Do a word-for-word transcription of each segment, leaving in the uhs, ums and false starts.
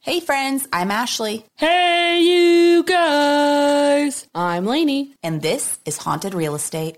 Hey friends, I'm Ashley. Hey you guys! I'm Lainey. And this is Haunted Real Estate.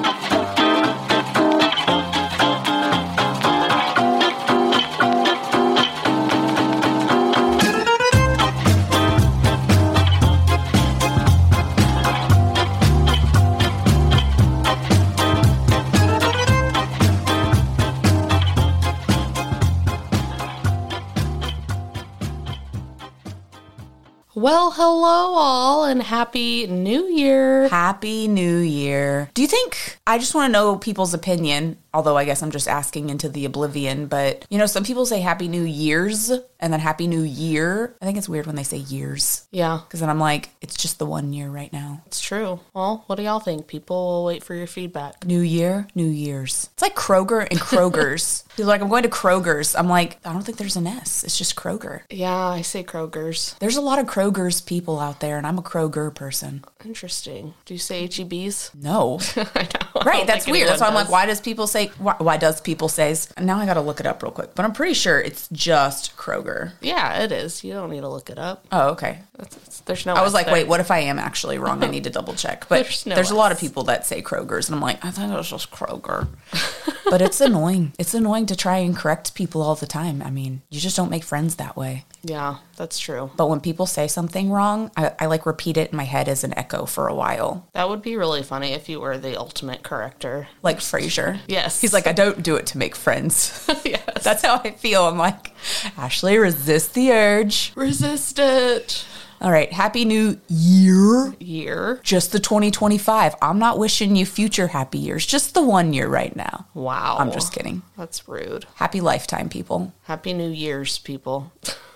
Well, hello all, and Happy New Year. Happy New Year. Do you think, I just want to know people's opinion, although I guess I'm just asking into the oblivion, but, you know, some people say Happy New Year's and then Happy New Year. I think it's weird when they say years. Yeah. Because then I'm like, it's just the one year right now. It's true. Well, what do y'all think? People will wait for your feedback. New Year, New Year's. It's like Kroger and Kroger's. People are like, I'm going to Kroger's. I'm like, I don't think there's an S. It's just Kroger. Yeah, I say Kroger's. There's a lot of Kroger's people out there, and I'm a Kroger person. Interesting. Do you say H E B's? No. I know. Right, that's weird. That's why I'm does. like, why does people say, why, why does people says? Now I got to look it up real quick. But I'm pretty sure it's just Kroger. Yeah, it is. You don't need to look it up. Oh, okay. It's, it's, there's no I was S like, there. wait, what if I am actually wrong? I need to double check. But There's there's, no a lot of S. people that say Kroger's. And I'm like, I think it was just Kroger. But it's annoying. It's annoying to try and correct people all the time. I mean, you just don't make friends that way. Yeah, that's true. But when people say something wrong, I, I like repeat it in my head as an echo for a while. That would be really funny if you were the ultimate corrector. Like Frasier. Yes. He's like, I don't do it to make friends. Yes. That's how I feel. I'm like, Ashley, resist the urge. Resist it. All right. Happy New Year. Year. Just the twenty twenty-five. I'm not wishing you future happy years. Just the one year right now. Wow. I'm just kidding. That's rude. Happy lifetime, people. Happy New Year's, people.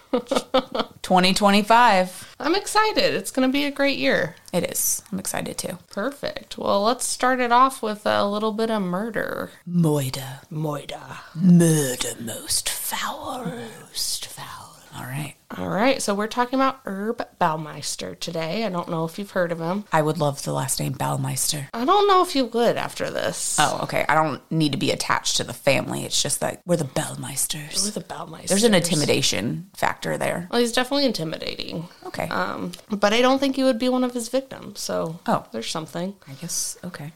twenty twenty-five. I'm excited. It's going to be a great year. It is. I'm excited too. Perfect. Well, let's start it off with a little bit of murder. Moida. Moida. Murder most foul. Most foul. All right. All right. So we're talking about Herb Baumeister today. I don't know if you've heard of him. I would love the last name Baumeister. I don't know if you would after this. Oh, okay. I don't need to be attached to the family. It's just that we're the Baummeisters. We're the Baumeister. There's an intimidation factor there. Well, he's definitely intimidating. Okay. Um, but I don't think he would be one of his victims. So Oh. there's something. I guess, okay.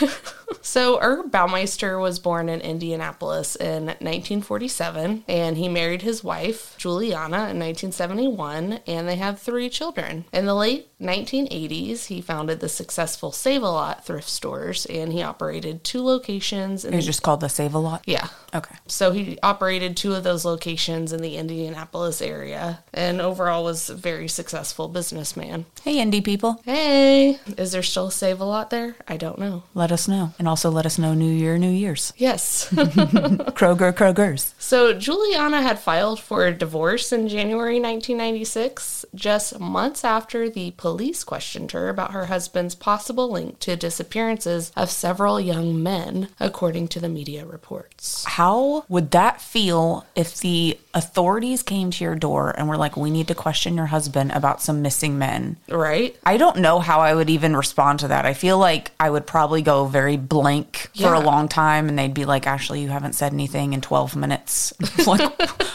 So Herb Baumeister was born in Indianapolis in nineteen forty-seven, and he married his wife, Juliana, in nineteen seventy-one, and they have three children. In the late nineteen eighties, he founded the successful Save-A-Lot thrift stores, and he operated two locations. In It was just called the Save-A-Lot? Yeah. Okay. So he operated two of those locations in the Indianapolis area, and overall was a very successful businessman. Hey, indie people. Hey, is there still a Save-A-Lot there? I don't know. Let us know. And also let us know New Year, New Year's. Yes. Kroger, Krogers. So Juliana had filed for a divorce in January nineteen ninety-six, just months after the police questioned her about her husband's possible link to disappearances of several young men, according to the media reports. How would that feel if the authorities came to your door and were like, we need to question your husband about some missing men? Right? I don't know how I would even respond to that. I feel like I would probably go very blank Yeah. for a long time, and they'd be like, Ashley, you haven't said anything in twelve minutes. Like,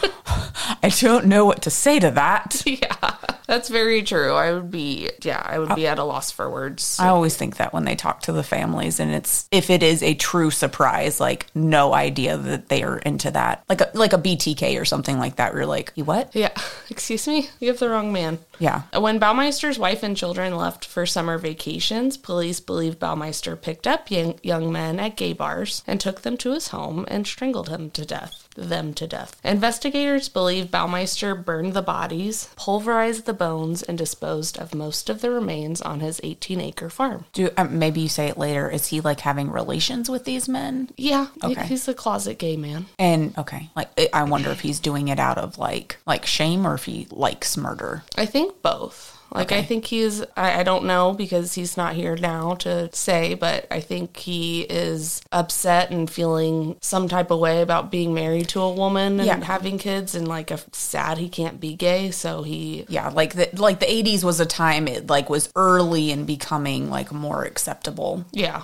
I don't know what to say to that. Yeah, that's very true. I would be, yeah, I would be at a loss for words. I always think that when they talk to the families, and it's, if it is a true surprise, like no idea that they are into that, like a, like a B T K or something like that, where you're like, you what? Yeah, excuse me? You have the wrong man. Yeah. When Baumeister's wife and children left for summer vacations, police believe Baumeister picked up young, young men at gay bars and took them to his home and strangled him to death. Them to death. Investigators believe Baumeister burned the bodies, pulverized the bones, and disposed of most of the remains on his eighteen-acre farm. Do um, maybe you say it later. Is he like having relations with these men? Yeah, Okay. he's a closet gay man. And okay, like I wonder if he's doing it out of like like shame or if he likes murder. I think both. Like, Okay. I think he's, I, I don't know because he's not here now to say, but I think he is upset and feeling some type of way about being married to a woman and Yeah. having kids, and like a, sad he can't be gay. So he, Yeah, like the like the eighties was a time it like was early in becoming like more acceptable. yeah. Like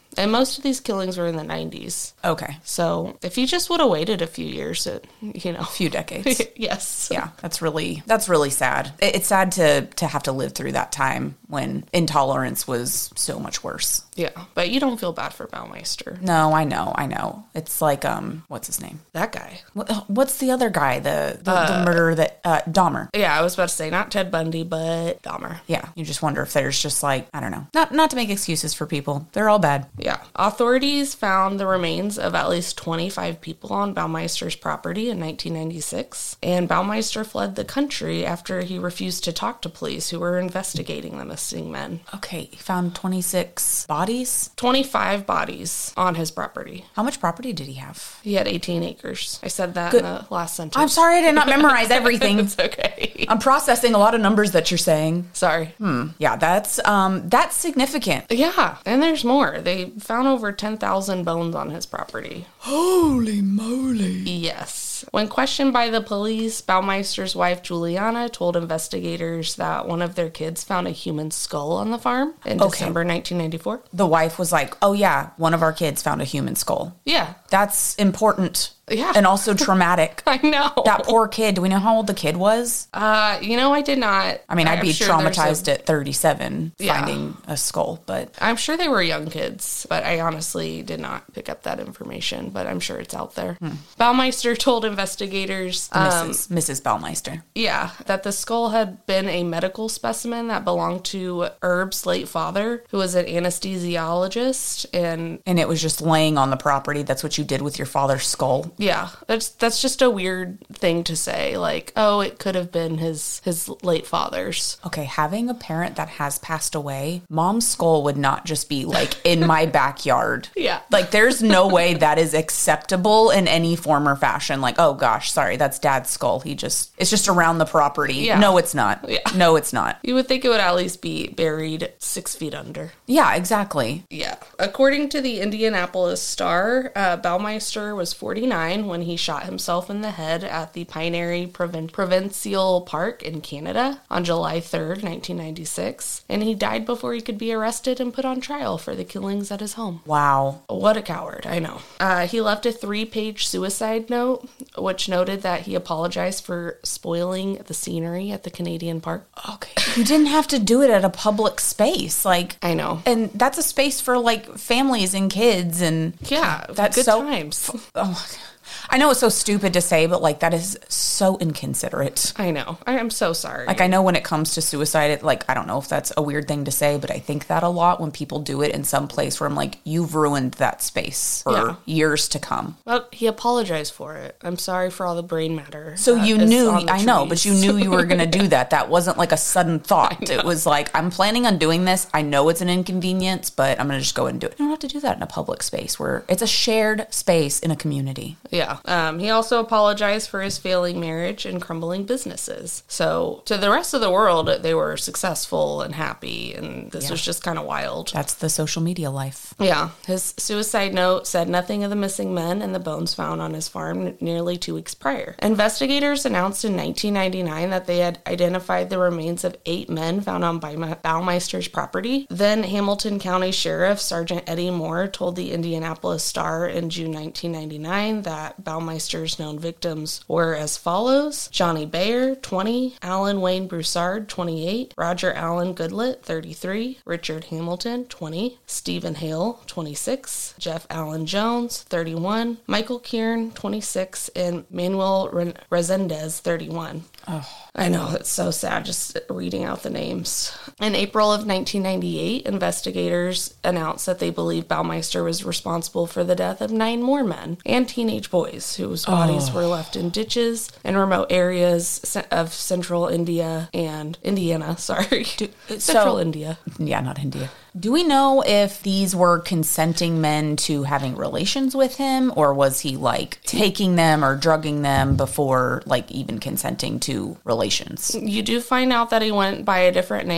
And most of these killings were in the nineties. Okay. So if he just would have waited a few years, it, you know. A few decades. Yes. Yeah, that's really that's really sad. It- It's sad to to have to live through that time when intolerance was so much worse. Yeah. But you don't feel bad for Baumeister. No, I know, I know. It's like um, what's his name? That guy. What, what's the other guy? The the, the murderer that uh, Dahmer. Yeah, I was about to say not Ted Bundy, but Dahmer. Yeah, you just wonder if there's just like I don't know. Not not to make excuses for people. They're all bad. Yeah. Authorities found the remains of at least twenty-five people on Baumeister's property in nineteen ninety-six, and Baumeister fled the country after he refused to talk to police who were investigating the missing men. Okay, he found twenty-six bodies. twenty-five bodies on his property. How much property did he have? He had eighteen acres. I said that Good. in the last sentence. I'm sorry I did not memorize everything. It's okay. I'm processing a lot of numbers that you're saying. Sorry. Yeah, that's um that's significant. Yeah, and there's more. They found over ten thousand bones on his property. Holy moly. Yes. When questioned by the police, Baumeister's wife, Juliana, told investigators that one of their kids found a human skull on the farm in Okay. December nineteen ninety-four. The wife was like, "Oh yeah, one of our kids found a human skull." Yeah. That's important. Yeah. And also traumatic. I know. That poor kid. Do we know how old the kid was? Uh, you know, I did not. I mean, I'd I'm be sure there's traumatized a- at thirty-seven Yeah. finding a skull, but I'm sure they were young kids, but I honestly did not pick up that information, but I'm sure it's out there. Hmm. Baumeister told investigators, um, Missus Missus Baumeister. yeah, that the skull had been a medical specimen that belonged to Herb's late father, who was an anesthesiologist, and And it was just laying on the property. That's what you did with your father's skull. yeah, that's that's just a weird thing to say. Like, oh, it could have been his his late father's. Okay, having a parent that has passed away, mom's skull would not just be like in my backyard. Yeah. Like there's no way that is acceptable in any form or fashion. Like, oh gosh, sorry, that's dad's skull. He just, it's just around the property. Yeah. No, it's not. Yeah. No, it's not. You would think it would at least be buried six feet under. Yeah, exactly. Yeah. According to the Indianapolis Star, uh, Baumeister was forty-nine when he shot himself in the head at the Pinery Provin- Provincial Park in Canada on July third, nineteen ninety-six. And he died before he could be arrested and put on trial for the killings at his home. Wow. What a coward, I know. Uh, he left a three-page suicide note, which noted that he apologized for spoiling the scenery at the Canadian park. Okay. You didn't have to do it at a public space. Like, I know. and that's a space for like families and kids and Yeah, that's good so times. Oh my God. I know it's so stupid to say, but like that is so inconsiderate. I know. I am so sorry. Like I know when it comes to suicide, it, like I don't know if that's a weird thing to say, but I think that a lot when people do it in some place where I'm like, you've ruined that space for Yeah. years to come. Well, he apologized for it. I'm sorry for all the brain matter. So that you is knew, on the I know, but trees. you knew you were going to do that. That wasn't like a sudden thought. It was like, I'm planning on doing this. I know it's an inconvenience, but I'm going to just go ahead and do it. You don't have to do that in a public space where it's a shared space in a community. Yeah. Um, he also apologized for his failing marriage and crumbling businesses. So to the rest of the world, they were successful and happy, and this Yeah. was just kind of wild. That's the social media life. Yeah. His suicide note said nothing of the missing men and the bones found on his farm nearly two weeks prior. Investigators announced in nineteen ninety-nine that they had identified the remains of eight men found on Baumeister's property. Then Hamilton County Sheriff Sergeant Eddie Moore told the Indianapolis Star in June nineteen ninety-nine that Baumeister's known victims were as follows: Johnny Bayer, twenty, Alan Wayne Broussard, twenty-eight, Roger Allen Goodlett, thirty-three, Richard Hamilton, twenty, Stephen Hale, twenty-six, Jeff Allen Jones, thirty-one, Michael Kieran, twenty-six, and Manuel Re- Resendez, thirty-one. Oh. I know, it's so sad just reading out the names. In April of nineteen ninety-eight, investigators announced that they believe Baumeister was responsible for the death of nine more men and teenage boys whose bodies Oh. were left in ditches in remote areas of central India and Indiana, sorry. central so- India. Yeah, not India. Do we know if these were consenting men to having relations with him, or was he like taking them or drugging them before like even consenting to relations? You do find out that he went by a different name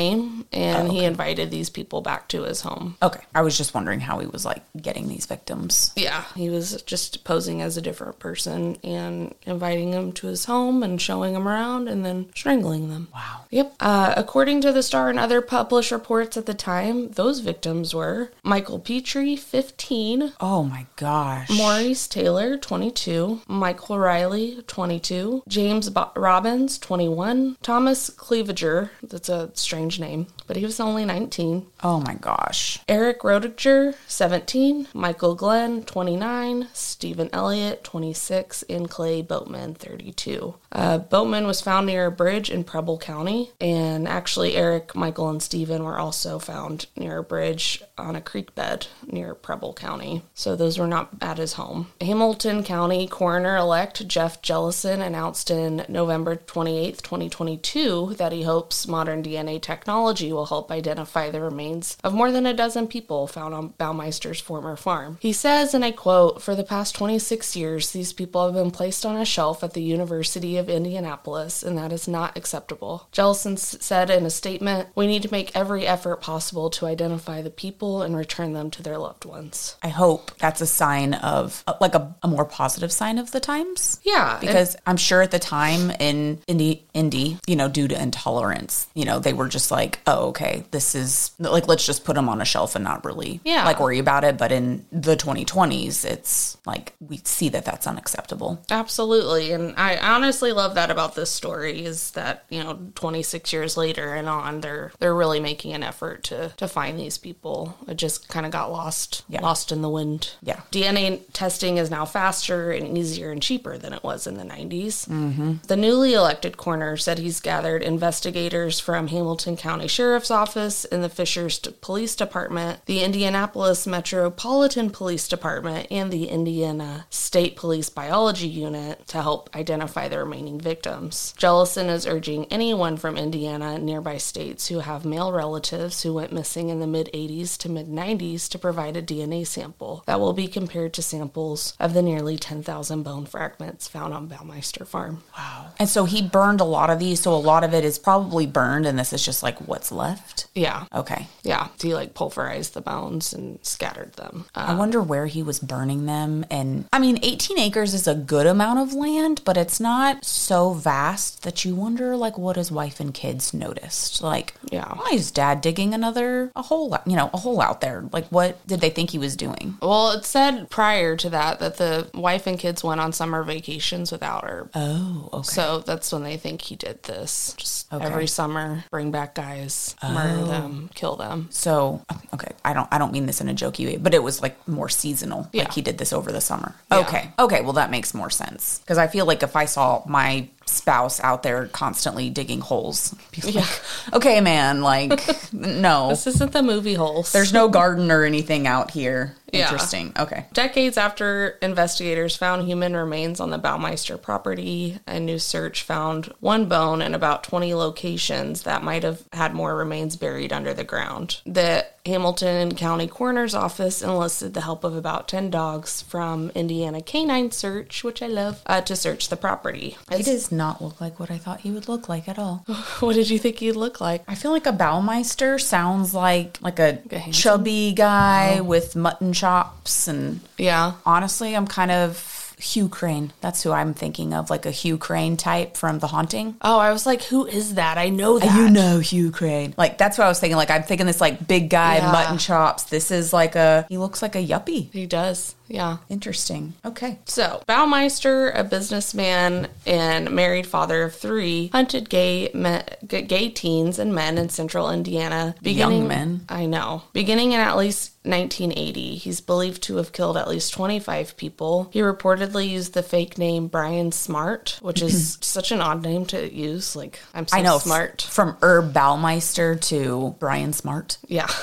and Oh, okay. he invited these people back to his home. Okay. I was just wondering how he was like getting these victims. Yeah, he was just posing as a different person and inviting them to his home and showing them around and then strangling them. Wow. Yep. Uh, according to the Star and other published reports at the time, those victims were Michael Petrie, fifteen, Oh my gosh. Maurice Taylor, twenty-two, Michael Riley, twenty-two, James Bo- Robbins, twenty-one, Thomas Clevenger, that's a strange name, but he was only nineteen, Oh my gosh. Eric Rodiger, seventeen, Michael Glenn, twenty-nine, Stephen Elliott, twenty-six, and Clay Boatman, thirty-two. Uh, Boatman was found near a bridge in Preble County, and actually Eric, Michael, and Stephen were also found near a bridge on a creek bed near Preble County, so those were not at his home. Hamilton County Coroner-elect Jeff Jellison announced in November twenty-eighth, twenty twenty-two that he hopes modern D N A technology will help identify the remains of more than a dozen people found on Baumeister's former farm. He says, and I quote, "For the past twenty-six years, these people have been placed on a shelf at the University of Indianapolis, and that is not acceptable." Jellison s- said in a statement, "We need to make every effort possible to identify the people and return them to their loved ones." I hope that's a sign of, uh, like a, a more positive sign of the times. Yeah. Because I'm sure at the time in Indy, Indy, you know, due to intolerance, you know, they were just like, oh, okay, this is, like, let's just put them on a shelf and not really, Yeah. like, worry about it. But in the twenty twenties, it's like, we see that that's unacceptable. Absolutely. And I honestly love that about this story is that, you know, twenty-six years later and on, they're they're really making an effort to, to find these people. It just kind of got lost, Yeah. lost in the wind. Yeah. D N A testing is now faster and easier and cheaper than it was in the nineties. Mm-hmm. The newly elected coroner said he's gathered investigators from Hamilton County Sheriff's Office and the Fishers Police Department, the Indianapolis Metropolitan Police Department, and the Indiana State Police Biology Unit to help identify the remaining victims. Jellison is urging anyone from Indiana and nearby states who have male relatives who went missing in the mid-eighties to mid-nineties to provide a D N A sample that will be compared to samples of the nearly ten thousand bone fragments found on Baumeister Farm. Wow. And so he burned a lot of these, so a lot of it is probably burned, and this is just like what's left? Yeah. Okay. Yeah. He like pulverized the bones and scattered them. Uh, I wonder where he was burning them. And I mean, eighteen acres is a good amount of land, but it's not so vast that you wonder, like, what his wife and kids noticed. Like, Yeah. why is dad digging another, a hole, you know, a hole out there? Like, what did they think he was doing? Well, it said prior to that that the wife and kids went on summer vacations without her. Oh, okay. So that's when they think he did this. Just Okay. every summer, bring back guys, murder them, kill them. So, okay, I don't I don't mean this in a jokey way, but it was like more seasonal. Yeah. Like he did this over the summer. Yeah. Okay. Okay, well that makes more sense. Because I feel like if I saw my spouse out there constantly digging holes, I'd be like, okay, man, like, no. This isn't the movie holes. There's no garden or anything out here. Yeah. Interesting. Okay. Decades after investigators found human remains on the Baumeister property, a new search found one bone in about twenty locations that might have had more remains buried under the ground. The Hamilton County Coroner's Office enlisted the help of about ten dogs from Indiana Canine Search, which I love, uh, to search the property. He does not look like what I thought he would look like at all. What did you think he'd look like? I feel like a Baumeister sounds like like a, a handsome- chubby guy with mutton chops, and Yeah. honestly, I'm kind of Hugh Crane. That's who I'm thinking of, like a Hugh Crane type from The Haunting. Oh, I was like, who is that? I know that. You know Hugh Crane. Like, that's what I was thinking. Like, I'm thinking this, like, big guy, Yeah. mutton chops. This is like a, he looks like a yuppie. He does. Yeah. Interesting. Okay. So, Baumeister, a businessman and married father of three, hunted gay me- g- gay teens and men in central Indiana. Young men. I know. Beginning in at least nineteen eighty, he's believed to have killed at least twenty-five people. He reportedly used the fake name Brian Smart, which is such an odd name to use. Like, I'm so I know. smart. From Herb Baumeister to Brian Smart. Yeah.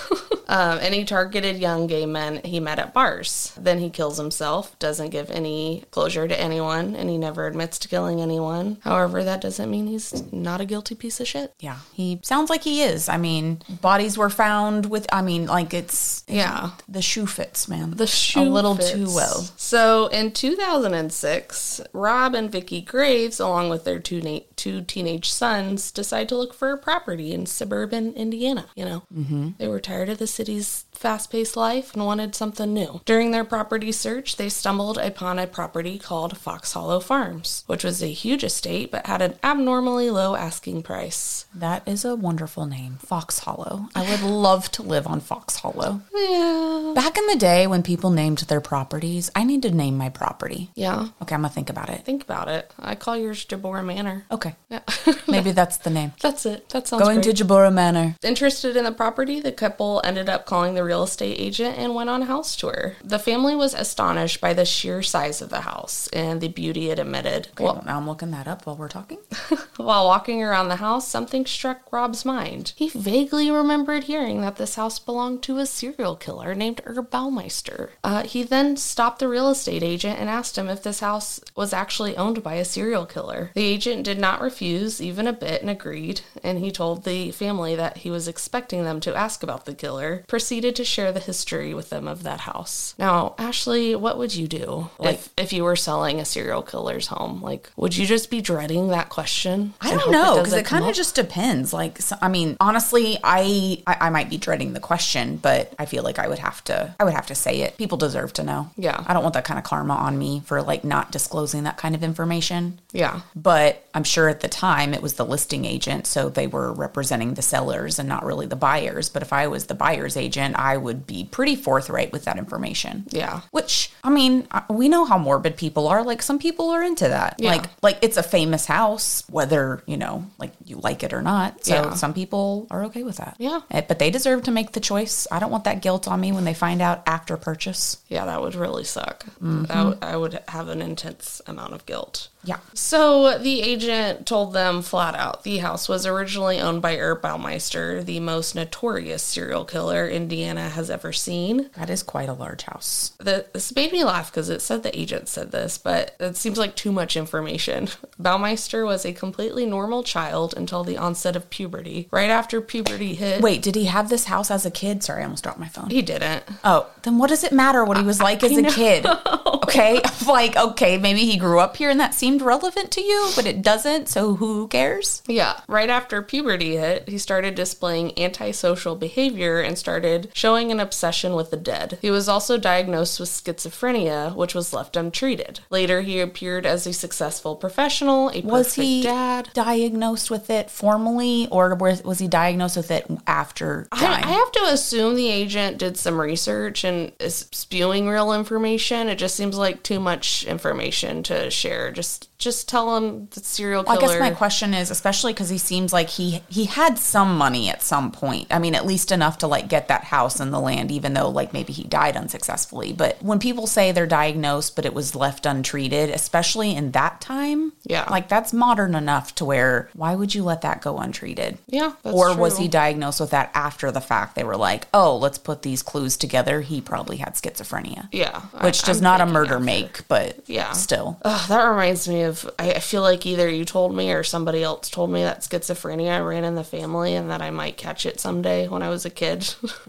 Um, and he targeted young gay men he met at bars. Then he kills himself, doesn't give any closure to anyone, and he never admits to killing anyone. However, that doesn't mean he's not a guilty piece of shit. Yeah, he sounds like he is. I mean, bodies were found with, I mean, like it's, Yeah. the shoe fits, man. The shoe A little fits. too well. So in two thousand six, Rob and Vicky Graves, along with their two na- two teenage sons, decide to look for a property in suburban Indiana. You know, mm-hmm. They were tired of the city's fast-paced life and wanted something new. During their property search, they stumbled upon a property called Fox Hollow Farms, which was a huge estate but had an abnormally low asking price. That is a wonderful name, Fox Hollow. I would love to live on Fox Hollow. Yeah. Back in the day when people named their properties, I need to name my property. Yeah. Okay, I'm going to think about it. Think about it. I call yours Deborah Manor. Okay. Yeah. Maybe that's the name. That's it. That sounds Going great. to Jabora Manor. Interested in the property, the couple ended up calling the real estate agent and went on a house tour. The family was astonished by the sheer size of the house and the beauty it emitted. Okay, well, now I'm looking that up while we're talking. While walking around the house, something struck Rob's mind. He vaguely remembered hearing that this house belonged to a serial killer named Herb Baumeister. Uh, he then stopped the real estate agent and asked him if this house was actually owned by a serial killer. The agent did not refuse even a bit and agreed, and he told the family that he was expecting them to ask about the killer, proceeded to share the history with them of that house. Now, Ashley, what would you do Like- if, if you were selling a serial killer's home? Like, would you just be dreading that question? I and don't hope know, because doesn't it kind come of up? just depends. Like, so, I mean, honestly, I, I I might be dreading the question, but I feel like I would have to, I would have to say it. People deserve to know. Yeah. I don't want that kind of karma on me for like not disclosing that kind of information. Yeah. But I'm sure at the time it was the listing agent, so they were representing the sellers and not really the buyers. But if I was the buyer's agent, I would be pretty forthright with that information. Yeah. Which, I mean, uh, we know how morbid people are. Like, some people are into that. Yeah. Like, like it's a famous house, whether, you know, like you like it or not. So Yeah. some people are okay with that. Yeah. Eh, But they deserve to make the choice. I don't want that guilt on me when they find out after purchase. Yeah, that would really suck. Mm-hmm. That w- I would have an intense amount of guilt. Yeah. So the agent told them flat out the house was originally owned by Herb Baumeister, the most notorious serial killer Indiana has ever seen. That is quite a large house. The, this made me laugh because it said the agent said this, but it seems like too much information. Baumeister was a completely normal child until the onset of puberty. Right after puberty hit... Wait, did he have this house as a kid? Sorry, I almost dropped my phone. He didn't. Oh, then what does it matter what he was like as a kid? Okay, like, okay, maybe he grew up here and that seemed relevant to you, but it doesn't, so who cares? Yeah. Right after puberty hit, he started displaying antisocial behavior and started showing an obsession with the dead. He was also diagnosed with schizophrenia, which was left untreated. Later, he appeared as a successful professional, a Was perfect he dad. diagnosed with it formally, or was was he diagnosed with it after I, dying? I have to assume the agent did some research and is spewing real information. It just seems like too much information to share. Just just tell him the serial killer. I guess my question is, especially because he seems like he he had some money at some point. I mean, at least enough to like get that house and the land, even though like maybe he died unsuccessfully. But when people say they're diagnosed, but it was left untreated, especially in that time, Yeah. like that's modern enough to where why would you let that go untreated? Yeah, that's or was true. he diagnosed with that after the fact? They were like, oh, let's put these clues together. He probably had schizophrenia. Yeah. Which I- does I'm not a thinking murder after. make, but Yeah. still. Ugh, that reminds me of, I, I feel like either you told me or somebody else told me that schizophrenia ran in the family and that I might catch it someday when I was a kid.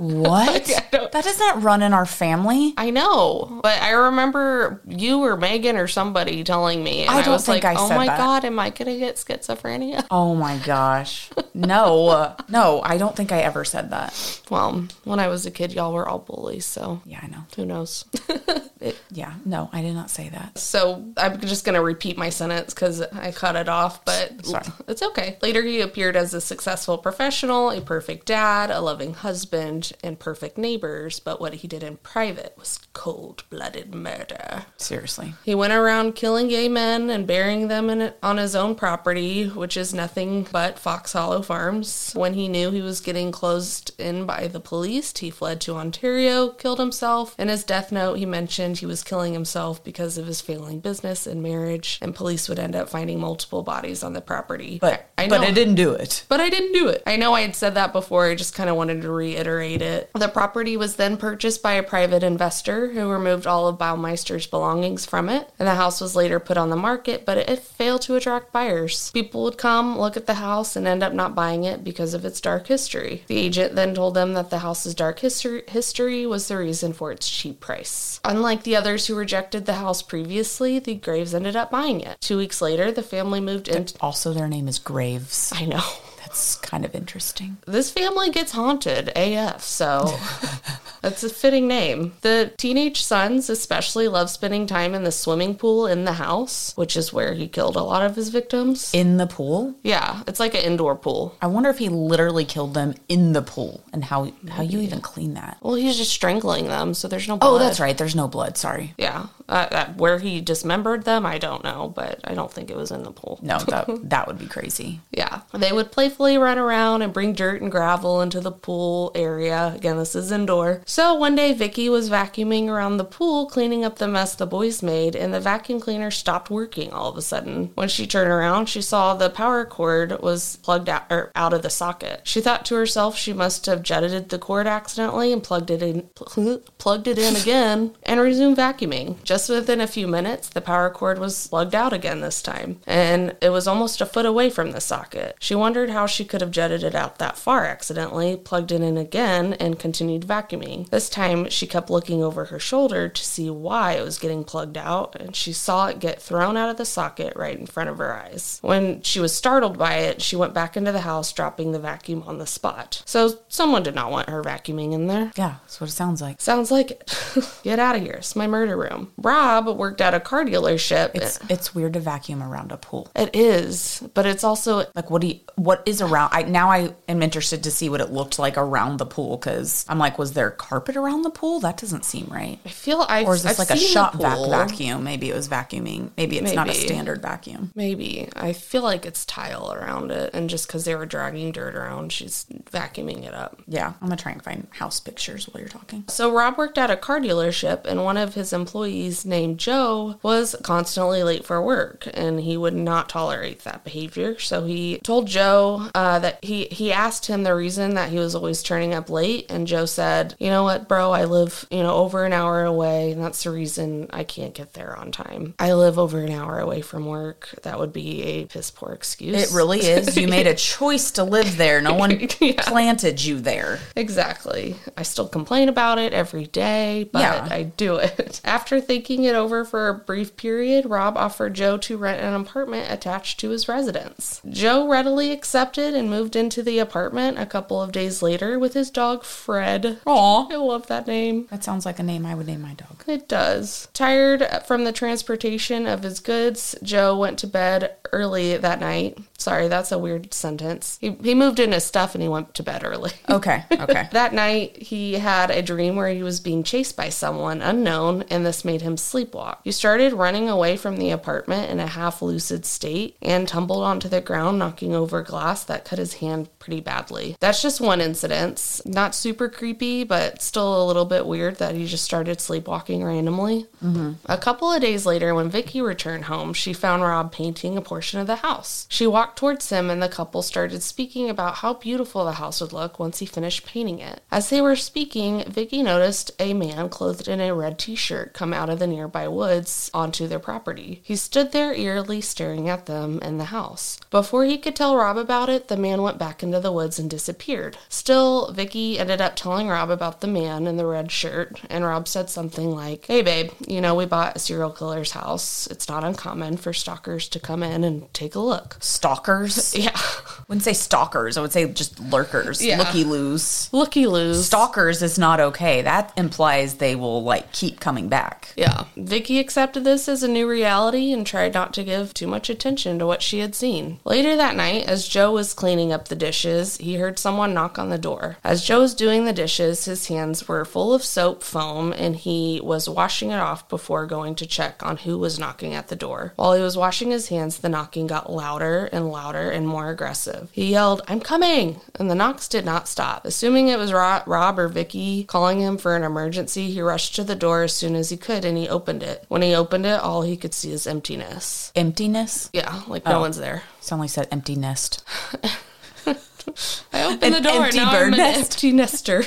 What? I don't- That does not run in our family. I know, but I remember you or Megan or somebody telling me, and I I, don't was think like, I "Oh said my that." god, am I gonna get schizophrenia?" Oh my gosh. No, no, I don't think I ever said that. Well, when I was a kid, y'all were all bullies, so Yeah, I know. who knows? It, yeah, no, I did not say that. So I'm just going to repeat my sentence because I cut it off, but Sorry. it's okay. Later, he appeared as a successful professional, a perfect dad, a loving husband, and perfect neighbors, but what he did in private was cold-blooded murder. Seriously. He went around killing gay men and burying them in on his own property, which is nothing but Fox Hollow Farms. When he knew he was getting closed in by the police, he fled to Ontario, killed himself. In his death note, he mentioned mentioned he was killing himself because of his failing business and marriage, and police would end up finding multiple bodies on the property. But I know, but it didn't do it. But I didn't do it. I know I had said that before. I just kind of wanted to reiterate it. The property was then purchased by a private investor who removed all of Baumeister's belongings from it, and the house was later put on the market, but it failed to attract buyers. People would come, look at the house, and end up not buying it because of its dark history. The agent then told them that the house's dark history, history was the reason for its cheap price. Unlike the others who rejected the house previously, the Graves ended up buying it. Two weeks later, the family moved in. Also, their name is Graves. I know. That's kind of interesting. This family gets haunted A F, so that's a fitting name. The teenage sons especially love spending time in the swimming pool in the house, which is where he killed a lot of his victims. In the pool? Yeah, it's like an indoor pool. I wonder if he literally killed them in the pool and how how you even clean that. Well, he's just strangling them, so there's no blood. Oh, that's right. There's no blood. Sorry. Yeah. Uh, uh, where he dismembered them, I don't know, but I don't think it was in the pool. No, that that would be crazy. Yeah. They would playfully run around and bring dirt and gravel into the pool area. Again, this is indoor. So one day, Vicky was vacuuming around the pool, cleaning up the mess the boys made, and the vacuum cleaner stopped working all of a sudden. When she turned around, she saw the power cord was plugged out, or out of the socket. She thought to herself she must have jetted the cord accidentally and plugged it in, pl- plugged it in again, and resumed vacuuming. Just within a few minutes, the power cord was plugged out again this time, and it was almost a foot away from the socket. She wondered how she could have jetted it out that far accidentally, plugged it in again, and continued vacuuming. This time, she kept looking over her shoulder to see why it was getting plugged out, and she saw it get thrown out of the socket right in front of her eyes. When she was startled by it, she went back into the house, dropping the vacuum on the spot. So someone did not want her vacuuming in there. Yeah, that's what it sounds like. Sounds like it. Get out of here. It's my murder room. Rob worked at a car dealership. It's it's weird to vacuum around a pool. It is, but it's also like what do you, what is around? I now I am interested to see what it looked like around the pool because I'm like, was there carpet around the pool? That doesn't seem right. I feel I or is this I've like a seen shop the vac pool. vacuum? Maybe it was vacuuming. Maybe it's Maybe. not a standard vacuum. Maybe. I feel like it's tile around it, and just because they were dragging dirt around, she's vacuuming it up. Yeah, I'm gonna try and find house pictures while you're talking. So Rob worked at a car dealership, and one of his employees named Joe was constantly late for work, and he would not tolerate that behavior. So he told Joe uh, that he, he asked him the reason that he was always turning up late, and Joe said, you know what, bro, I live, you know, over an hour away, and that's the reason I can't get there on time. I live over an hour away from work. That would be a piss poor excuse. It really is. You made a choice to live there. No one Yeah. planted you there. Exactly. I still complain about it every day, but Yeah. I do it. After thinking it over for a brief period, Rob offered Joe to rent an apartment attached to his residence. Joe readily accepted and moved into the apartment a couple of days later with his dog Fred. Aw. I love that name. That sounds like a name I would name my dog. It does. Tired from the transportation of his goods, Joe went to bed early that night. Sorry, that's a weird sentence. He, he moved in his stuff and he went to bed early. Okay, okay. That night, he had a dream where he was being chased by someone unknown, and this made him sleepwalk. He started running away from the apartment in a half-lucid state and tumbled onto the ground, knocking over glass that cut his hand pretty badly. That's just one incident. Not super creepy, but still a little bit weird that he just started sleepwalking randomly. Mm-hmm. A couple of days later, when Vicky returned home, she found Rob painting a portion of the house. She walked towards him, and the couple started speaking about how beautiful the house would look once he finished painting it. As they were speaking, Vicky noticed a man clothed in a red t-shirt come out of the nearby woods onto their property. He stood there eerily staring at them in the house. Before he could tell Rob about it, the man went back into the woods and disappeared. Still, Vicky ended up telling Rob about the man in the red shirt, and Rob said something like, hey babe, you know, we bought a serial killer's house. It's not uncommon for stalkers to come in and take a look. Stalkers? Yeah. I wouldn't say stalkers. I would say just lurkers. Yeah. Looky-loos. Looky-loos. Stalkers is not okay. That implies they will, like, keep coming back. Yeah. Vicky accepted this as a new reality and tried not to give too much attention to what she had seen. Later that night, as Joe was cleaning up the dishes, he heard someone knock on the door. As Joe was doing the dishes, his hands were full of soap foam, and he was washing it off before going to check on who was knocking at the door. While he was washing his hands, the knocking got louder and louder and more aggressive. He yelled, "I'm coming!" And the knocks did not stop. Assuming it was Rob or Vicky calling him for an emergency, he rushed to the door as soon as he could and he opened it. When he opened it, all he could see is emptiness. Emptiness? Yeah, like no Oh. one's there. Sound like said empty nest. I opened An the door empty and now bird I'm an nest. empty nester.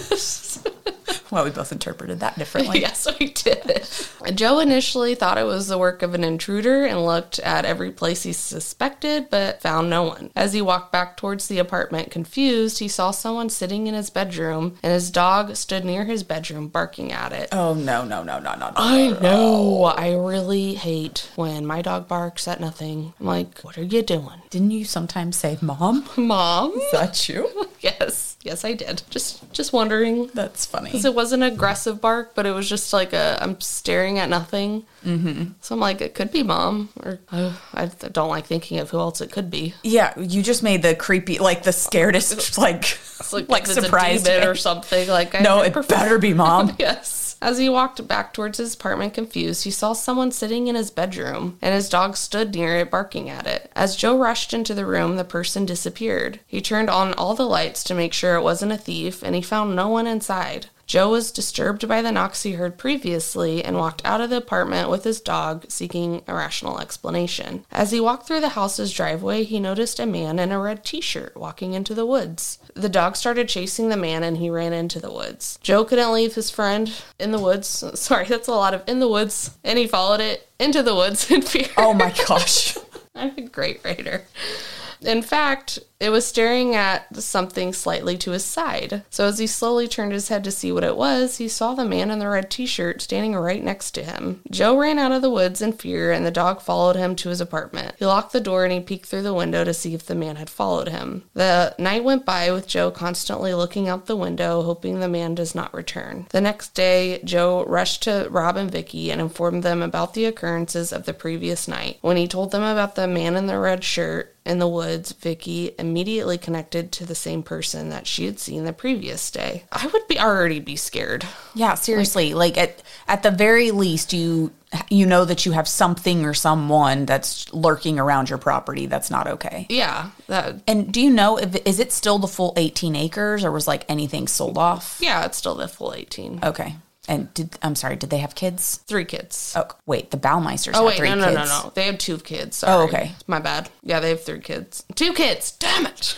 Well, we both interpreted that differently. Yes, we did. Joe initially thought it was the work of an intruder and looked at every place he suspected, but found no one. As he walked back towards the apartment confused, he saw someone sitting in his bedroom, and his dog stood near his bedroom barking at it. Oh, no, no, no, no, no. I know. I really hate when my dog barks at nothing. I'm like, what are you doing? Didn't you sometimes say, Mom? Mom? Is that you? Yes. Yes, I did. Just just wondering. That's funny. Because it wasn't aggressive bark, but it was just like a, I'm staring at nothing. Mm-hmm. So I'm like, it could be Mom. Or uh, I don't like thinking of who else it could be. Yeah, you just made the creepy, like the scaredest, like, It's like, like it's surprised a demon me. or something. Like I, No, I it prefer- better be Mom. Yes. As he walked back towards his apartment confused, he saw someone sitting in his bedroom, and his dog stood near it barking at it. As Joe rushed into the room, the person disappeared. He turned on all the lights to make sure it wasn't a thief, and he found no one inside. Joe was disturbed by the knocks he heard previously and walked out of the apartment with his dog, seeking a rational explanation. As he walked through the house's driveway, he noticed a man in a red t-shirt walking into the woods. The dog started chasing the man and he ran into the woods. Joe couldn't leave his friend in the woods. Sorry, that's a lot of in the woods. And he followed it into the woods in fear. Oh my gosh. I'm a great writer. In fact, it was staring at something slightly to his side. So as he slowly turned his head to see what it was, he saw the man in the red t-shirt standing right next to him. Joe ran out of the woods in fear, and the dog followed him to his apartment. He locked the door and he peeked through the window to see if the man had followed him. The night went by with Joe constantly looking out the window, hoping the man does not return. The next day, Joe rushed to Rob and Vicky and informed them about the occurrences of the previous night. When he told them about the man in the red shirt in the woods, Vicky immediately connected to the same person that she had seen the previous day. I would be already be scared. Yeah, seriously. Like, at at the very least, you you know that you have something or someone that's lurking around your property that's not okay. Yeah, that. And do you know, if is it still the full eighteen acres or was like anything sold off? Yeah, it's still the full eighteen. Okay. And did I'm sorry, did they have kids? Three kids. Oh, wait, the Baumeister's Oh, had wait, three no, no, kids. no, no. They have two kids. Sorry. Oh, okay. My bad. Yeah, they have three kids. Two kids. Damn it.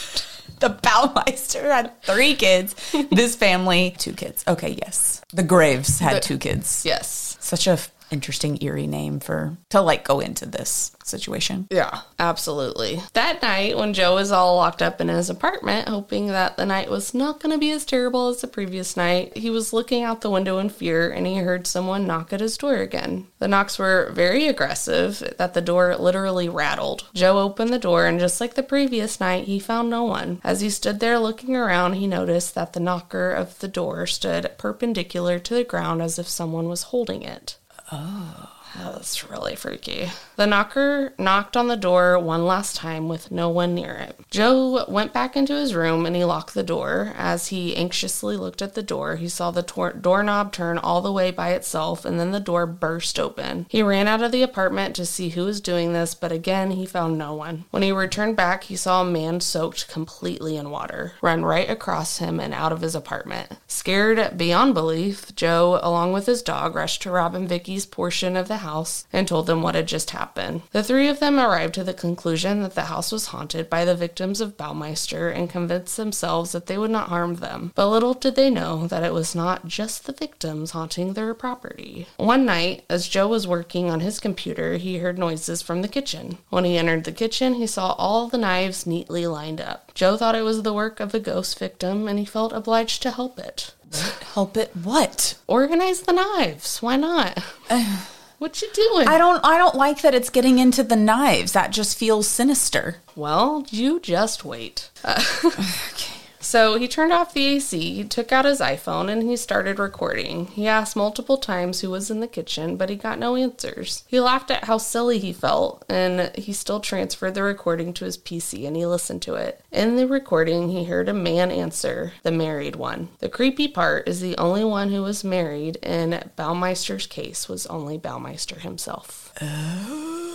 The Baumeister had three kids. This family, two kids. Okay, yes. The Graves had The- two kids. Yes. Such a f- interesting, eerie name for to like go into this situation. Yeah, absolutely. That night, when Joe was all locked up in his apartment, hoping that the night was not going to be as terrible as the previous night, he was looking out the window in fear and he heard someone knock at his door again. The knocks were very aggressive, that the door literally rattled. Joe opened the door, and just like the previous night, he found no one. As he stood there looking around, he noticed that the knocker of the door stood perpendicular to the ground as if someone was holding it. Oh. That's really freaky. The knocker knocked on the door one last time with no one near it. Joe went back into his room and he locked the door. As he anxiously looked at the door, he saw the tor- doorknob turn all the way by itself, and then the door burst open. He ran out of the apartment to see who was doing this, but again, he found no one. When he returned back, he saw a man soaked completely in water run right across him and out of his apartment. Scared beyond belief, Joe, along with his dog, rushed to Rob and Vicky's portion of the house and told them what had just happened. The three of them arrived to the conclusion that the house was haunted by the victims of Baumeister and convinced themselves that they would not harm them. But little did they know that it was not just the victims haunting their property. One night, as Joe was working on his computer, he heard noises from the kitchen. When he entered the kitchen, he saw all the knives neatly lined up. Joe thought it was the work of a ghost victim, and he felt obliged to help it. Help it what? Organize the knives. Why not? What you doing? I don't I don't like that it's getting into the knives. That just feels sinister. Well, you just wait. Uh, Okay. So he turned off the A C, he took out his iPhone, and he started recording. He asked multiple times who was in the kitchen, but he got no answers. He laughed at how silly he felt, and he still transferred the recording to his P C, and he listened to it. In the recording, he heard a man answer, the married one. The creepy part is the only one who was married in Baumeister's case was only Baumeister himself. Oh.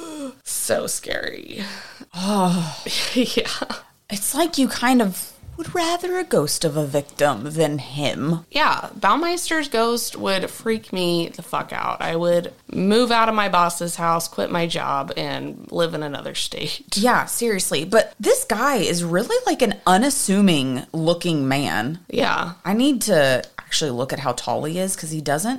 So scary. Oh. Yeah. It's like you kind of would rather a ghost of a victim than him. Yeah, Baumeister's ghost would freak me the fuck out. I would move out of my boss's house, quit my job, and live in another state. Yeah, seriously. But this guy is really like an unassuming looking man. Yeah. I need to actually look at how tall he is because he doesn't.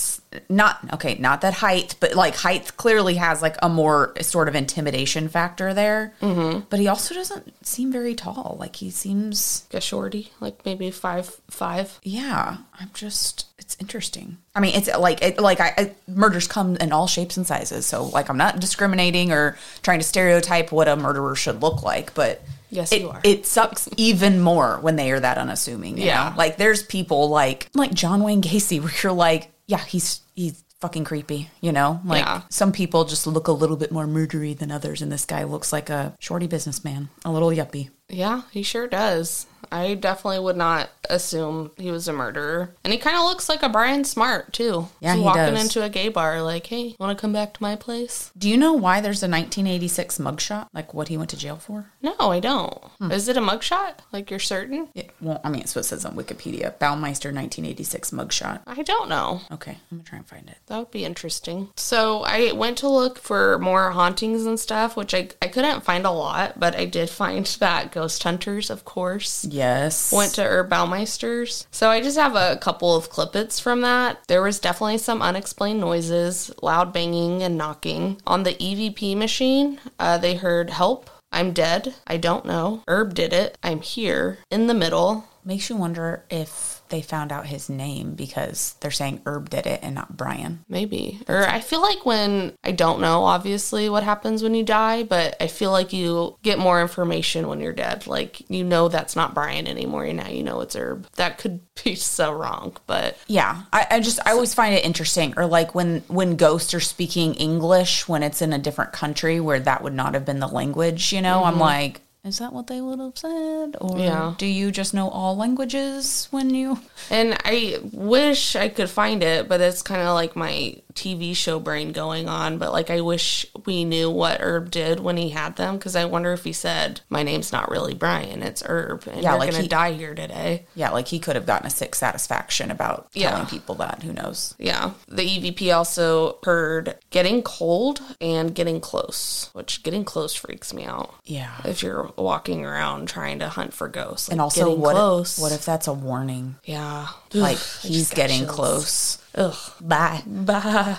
Not, okay, not that height, but like height clearly has like a more sort of intimidation factor there. Mm-hmm. But he also doesn't seem very tall. Like he seems... Like a shorty, like maybe five, five. Yeah, I'm just, it's interesting. I mean, it's like, it, like I, I, murders come in all shapes and sizes. So like I'm not discriminating or trying to stereotype what a murderer should look like, but... Yes, it, you are. It sucks even more when they are that unassuming. You Yeah. know? Like there's people like, like John Wayne Gacy where you're like, yeah, he's he's fucking creepy, you know? Like Yeah. some people just look a little bit more murdery than others, and this guy looks like a shorty businessman, a little yuppie. Yeah, he sure does. I definitely would not assume he was a murderer. And he kind of looks like a Brian Smart, too. Yeah, He's he walking does. into a gay bar like, hey, want to come back to my place? Do you know why there's a nineteen eighty-six mugshot? Like what he went to jail for? No, I don't. Is it a mugshot? Like, you're certain? Yeah, well, I mean, it's what it says on Wikipedia. Baumeister nineteen eighty-six mugshot. I don't know. Okay, I'm gonna try and find it. That would be interesting. So I went to look for more hauntings and stuff, which I, I couldn't find a lot, but I did find that Ghost Hunters, of course, Yes. went to Herb Baumeister's. So I just have a couple of clippets from that. There was definitely some unexplained noises, loud banging and knocking. On the E V P machine, uh, they heard help, I'm dead, I don't know, Herb did it, I'm here, in the middle. Makes you wonder if they found out his name because they're saying Herb did it and not Brian. Maybe. Or I feel like when, I don't know obviously what happens when you die, but I feel like you get more information when you're dead. Like, you know that's not Brian anymore, now you know it's Herb. That could be so wrong, but... Yeah, I, I just, I always find it interesting. Or like when, when ghosts are speaking English when it's in a different country where that would not have been the language, you know? Mm-hmm. I'm like... Is that what they would have said? Or yeah. do you just know all languages when you... And I wish I could find it, but it's kind of like my T V show brain going on. But like, I wish we knew what Herb did when he had them, because I wonder if he said, my name's not really Brian, it's Herb, and yeah, you're like going to he, die here today. Yeah, like he could have gotten a sick satisfaction about telling Yeah. people that. Who knows? Yeah. The E V P also heard getting cold and getting close, which getting close freaks me out. Yeah. If you're walking around trying to hunt for ghosts. Like, And also, getting what close. If, what if that's a warning? Yeah. Like, Ugh, I he's just got getting chills. close. Ugh. Bye. Bye.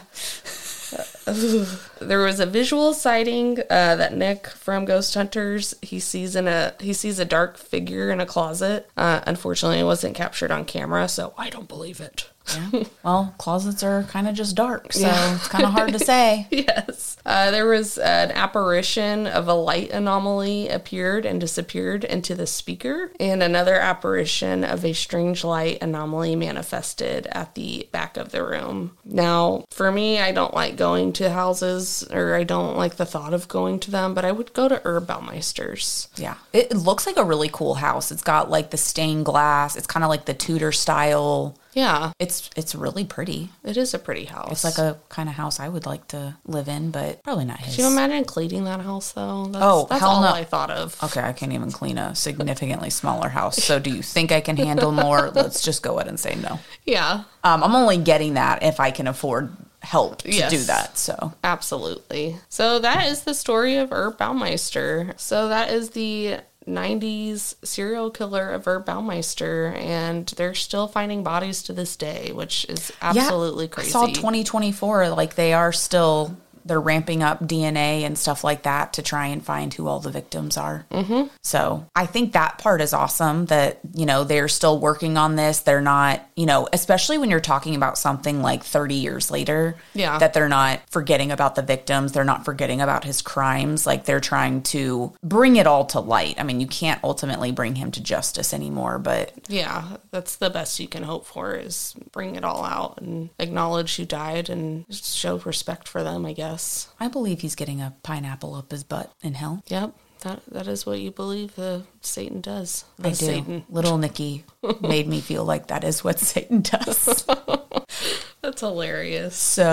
There was a visual sighting uh, that Nick from Ghost Hunters, he sees in a he sees a dark figure in a closet. Uh, unfortunately, it wasn't captured on camera, so I don't believe it. Yeah. Well, closets are kind of just dark, so Yeah. it's kind of hard to say. Yes. Uh, there was an apparition of a light anomaly appeared and disappeared into the speaker, and another apparition of a strange light anomaly manifested at the back of the room. Now, for me, I don't like going to houses, or I don't like the thought of going to them, but I would go to Herb Baumeister's. Yeah. It, it looks like a really cool house. It's got like the stained glass. It's kind of like the Tudor style. Yeah, It's it's really pretty. it is a pretty house. It's like a kind of house I would like to live in, but probably not his. Can you imagine cleaning that house, though? That's, Oh, that's hell all no. I thought of. Okay, I can't even clean a significantly smaller house. So do you think I can handle more? Let's just go ahead and say no. Yeah. Um, I'm only getting that if I can afford help to Yes. do that. So Absolutely. So that is the story of Herb Baumeister. So that is the nineties serial killer of Herb Baumeister, and they're still finding bodies to this day, which is absolutely yeah, crazy. I saw twenty twenty-four, like they are still, they're ramping up D N A and stuff like that to try and find who all the victims are. Mm-hmm. So I think that part is awesome that, you know, they're still working on this. They're not, you know, especially when you're talking about something like thirty years later, Yeah. that they're not forgetting about the victims. They're not forgetting about his crimes. Like they're trying to bring it all to light. I mean, you can't ultimately bring him to justice anymore, but Yeah, that's the best you can hope for, is bring it all out and acknowledge who died and just show respect for them, I guess. I believe he's getting a pineapple up his butt in hell. Yep, that that is what you believe the Satan does. The I do. Satan. Little Nicky made me feel like that is what Satan does. That's hilarious.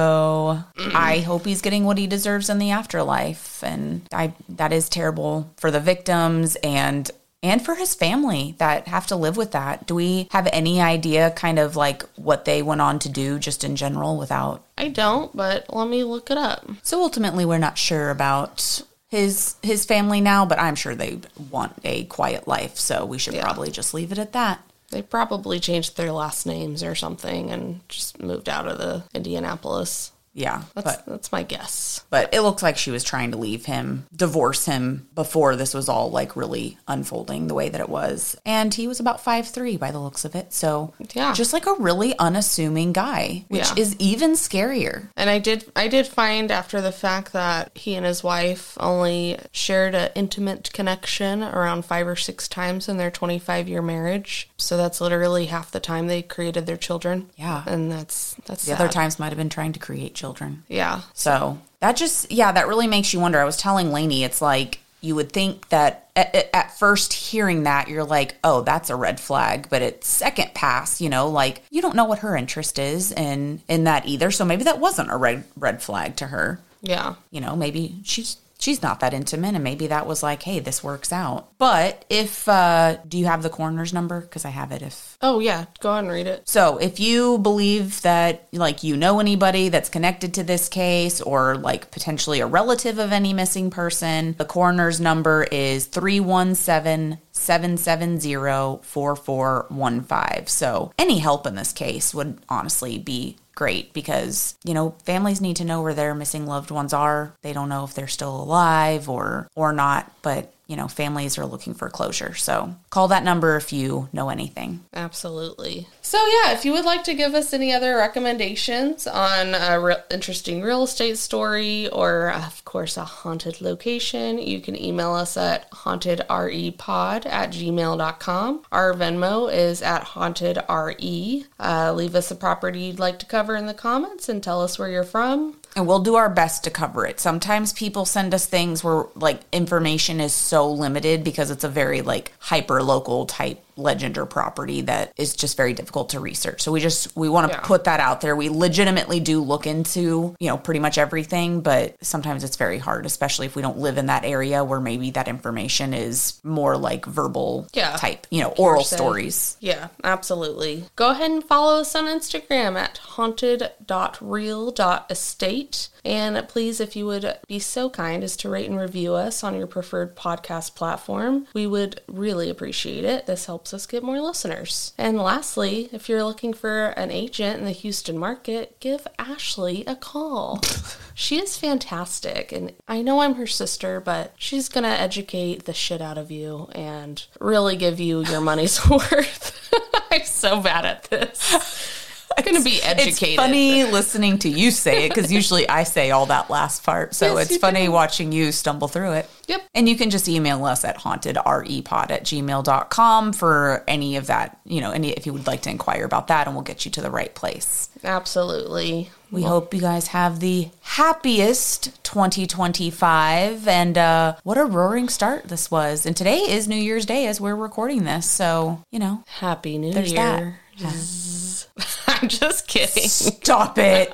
So I hope he's getting what he deserves in the afterlife. And I that is terrible for the victims and and for his family that have to live with that. Do we have any idea kind of like what they went on to do just in general without? I don't, but let me look it up. So ultimately, we're not sure about his his family now, but I'm sure they want a quiet life. So we should yeah. probably just leave it at that. They probably changed their last names or something and just moved out of the Indianapolis. Yeah. That's, but, that's my guess. But it looks like she was trying to leave him, divorce him before this was all like really unfolding the way that it was. And he was about five three by the looks of it. So yeah, just like a really unassuming guy, which yeah. is even scarier. And I did I did find after the fact that he and his wife only shared an intimate connection around five or six times in their twenty-five year marriage. So that's literally half the time they created their children. Yeah. And that's that's the sad. other times might have been trying to create children. Yeah. So that just, yeah, that really makes you wonder. I was telling Lainey, it's like you would think that at, at first hearing that, you're like, oh, that's a red flag. But at second pass, you know, like you don't know what her interest is in, in that either. So maybe that wasn't a red, red flag to her. Yeah. You know, maybe she's she's not that intimate, and maybe that was like, hey, this works out. But if, uh, do you have the coroner's number? Because I have it if... Oh, yeah. Go ahead and read it. So if you believe that, like, you know anybody that's connected to this case or, like, potentially a relative of any missing person, the coroner's number is three one seven, seven seven zero, four four one five. So any help in this case would honestly be great because, you know, families need to know where their missing loved ones are. They don't know if they're still alive or or not, but you know, families are looking for closure. So call that number if you know anything. Absolutely. So yeah, if you would like to give us any other recommendations on a re- interesting real estate story or, of course, a haunted location, you can email us at hauntedrepod at gmail dot com. Our Venmo is at hauntedre. Uh, leave us a property you'd like to cover in the comments and tell us where you're from. And we'll do our best to cover it. Sometimes people send us things where, like, information is so limited because it's a very, like, hyper-local type legend or property that is just very difficult to research. So we just, we want to yeah. put that out there. We legitimately do look into, you know, pretty much everything, but sometimes it's very hard, especially if we don't live in that area where maybe that information is more like verbal yeah. type, you know, oral stories. Yeah, absolutely. Go ahead and follow us on Instagram at haunted dot real dot estate. And please, if you would be so kind as to rate and review us on your preferred podcast platform, we would really appreciate it. This helps us get more listeners. And lastly, if you're looking for an agent in the Houston market, give Ashley a call. She is fantastic, and I know I'm her sister, but she's going to educate the shit out of you and really give you your money's worth. I'm so bad at this. I'm going to be educated. It's funny listening to you say it because usually I say all that last part. So yes, it's funny do. watching you stumble through it. Yep. And you can just email us at hauntedrepod at gmail dot com for any of that, you know, any if you would like to inquire about that, and we'll get you to the right place. Absolutely. We well, hope you guys have the happiest twenty twenty-five, and uh, what a roaring start this was. And today is New Year's Day as we're recording this, so, you know. Happy New there's Year. That. I'm just kidding. Stop it.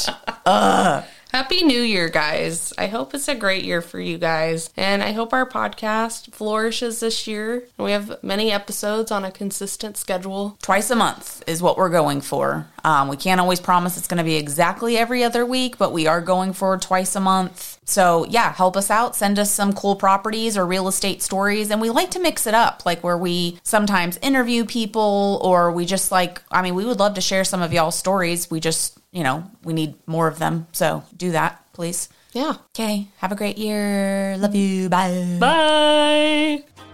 Ugh. Happy New Year, guys. I hope it's a great year for you guys. And I hope our podcast flourishes this year. We have many episodes on a consistent schedule. Twice a month is what we're going for. Um, we can't always promise it's going to be exactly every other week, but we are going for twice a month. So yeah, help us out. Send us some cool properties or real estate stories. And we like to mix it up, like where we sometimes interview people or we just like, I mean, we would love to share some of y'all's stories. We just, you know, we need more of them. So do that, please. Yeah. Okay. Have a great year. Love you. Bye. Bye.